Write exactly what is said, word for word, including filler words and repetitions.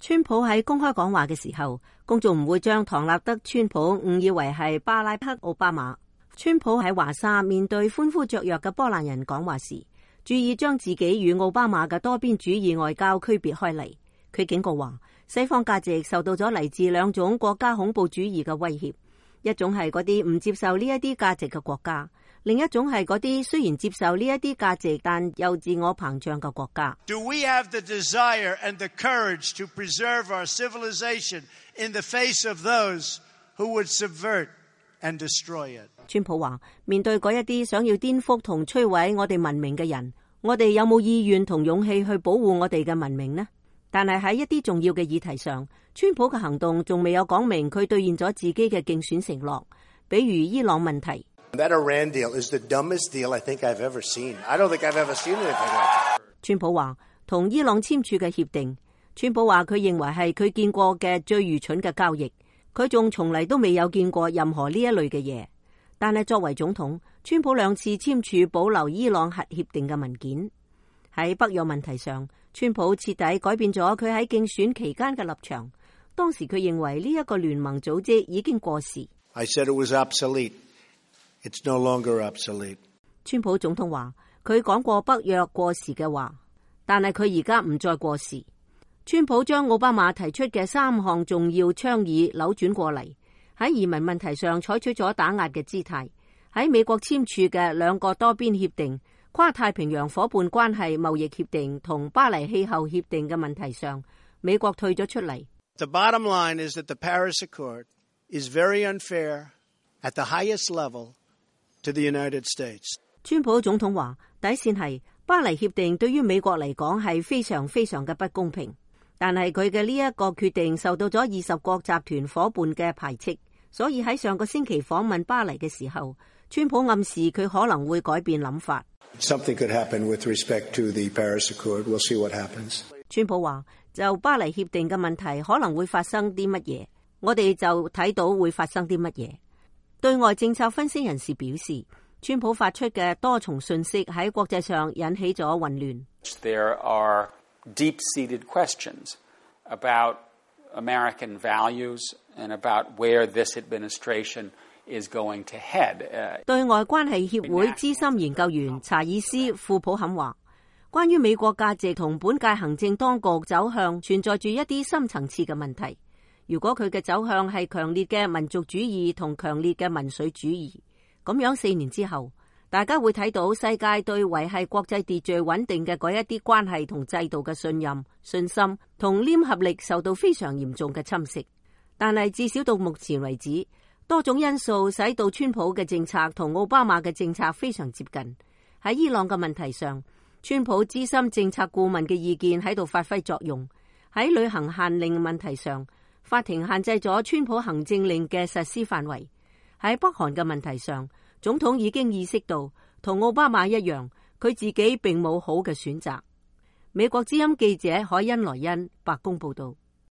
川普喺公開講話嘅時候，公眾唔會將唐納德川普誤以為係巴拉克奧巴馬。川普喺華沙面對歡呼雀躍嘅波蘭人講話時，注意將自己與奧巴馬嘅多邊主義外交區別開嚟。佢警告話，西方價值受到咗嚟自兩種國家恐怖主義嘅威脅，一種係嗰啲唔接受呢一啲價值嘅國家，另一種係嗰啲雖然接受呢一啲價值但又自我膨脹嘅國家。 Do we have the desire and the courage to preserve our civilization in the face of those who would subvert and destroy it? 川普話，面對嗰一啲想要顛覆同摧毀我哋文明嘅人，我哋有冇意願同勇氣去保護我哋嘅文明呢？但係喺一啲重要嘅議題上，川普嘅行動仲未有講明佢兌現咗自己嘅競選承諾，比如伊朗問題。 That Iran deal is the dumbest deal I think I've ever seen. I don't think I've ever seen anything like that. 川普話同伊朗簽署嘅協定，川普話佢認為係佢見過嘅最愚蠢嘅交易，佢仲從嚟都未有見過任何呢一類嘅嘢。但係作為總統，川普兩次簽署保留伊朗核協定嘅文件。喺北約問題上，川普徹底改變咗佢喺競選期間嘅立場。當時佢認為呢一個聯盟組織已經過時。 I said it was obsolete. It's no longer obsolete. 川普總統話佢講過北約過時嘅話，但係佢而家唔再過時。川普將奧巴馬提出嘅三項重要倡議扭轉過嚟，喺移民問題上採取咗打壓嘅姿態。喺美國簽署嘅兩個多邊協定、跨太平洋夥伴關係貿易協定同巴黎氣候協定嘅問題上，美國退咗出嚟。 The bottom line is that the Paris Accord is very unfair at the highest level to the United States. 川普總統話，底線係巴黎協定對於美國嚟講係非常非常嘅不公平，但係佢嘅呢一個決定受到咗二十國集團夥伴嘅排斥，所以喺上個星期訪問巴黎嘅時候，川普暗示佢可能會改變諗法。 Something could happen with respect to the Paris Accord. We'll see what happens. 川普話，就巴黎協定嘅問題可能會發生啲乜嘢，我哋就睇到會發生啲乜嘢。對外政策分析人士表示，川普發出嘅多重信息喺國際上引起咗混亂。 There are deep-seated questions about American values and about where this administration is going to head. 對外關係協會資深研究員查爾斯·庫普肯話，關於美國價值同本屆行政當局走向存在住一啲深層次嘅問題。如果佢嘅走向係強烈嘅民族主義同強烈嘅民粹主義，咁樣四年之後，大家會睇到世界對維繫國際秩序穩定嘅嗰一啲關係同制度嘅信任、信心同黏合力受到非常嚴重嘅侵蝕。但係至少到目前為止，多種因素使到川普嘅政策同奧巴馬嘅政策非常接近。喺伊朗嘅問題上，川普資深政策顧問嘅意見喺度發揮作用。喺旅行限令問題上，法庭限制咗川普行政令嘅實施範圍。喺北韓嘅問題上，總統已經意識到同奧巴馬一樣，佢自己並冇好嘅選擇。美國之音記者海恩萊恩，白宮報道。